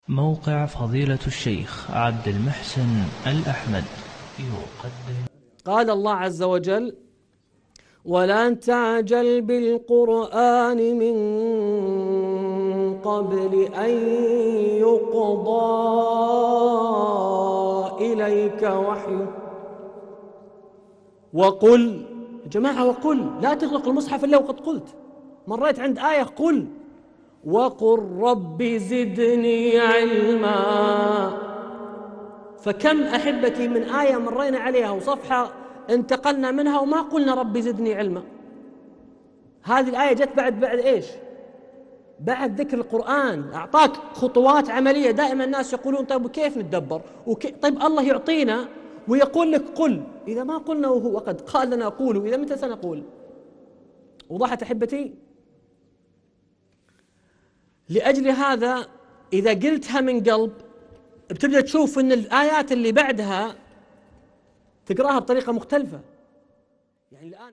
موقع فضيلة الشيخ عبد المحسن الأحمد يقدم. قال الله عز وجل: ولا تعجل بالقرآن من قبل أن يقضى إليك وحيه وقل. يا جماعة، وقل، لا تغلق المصحف إلا وقد قلت. مريت عند آية قل وقل رب زدني علما. فكم أحبتي من آية مرينا عليها وصفحة انتقلنا منها وما قلنا رب زدني علما. هذه الآية جت بعد إيش؟ بعد ذكر القرآن، أعطاك خطوات عملية. دائما الناس يقولون طيب وكيف نتدبر؟ طيب الله يعطينا ويقول لك قل، إذا ما قلنا وهو قد قال لنا قولوا، إذا متى سنقول؟ وضحت أحبتي؟ لأجل هذا إذا قلتها من قلب بتبدأ تشوف أن الآيات اللي بعدها تقرأها بطريقة مختلفة. يعني الآن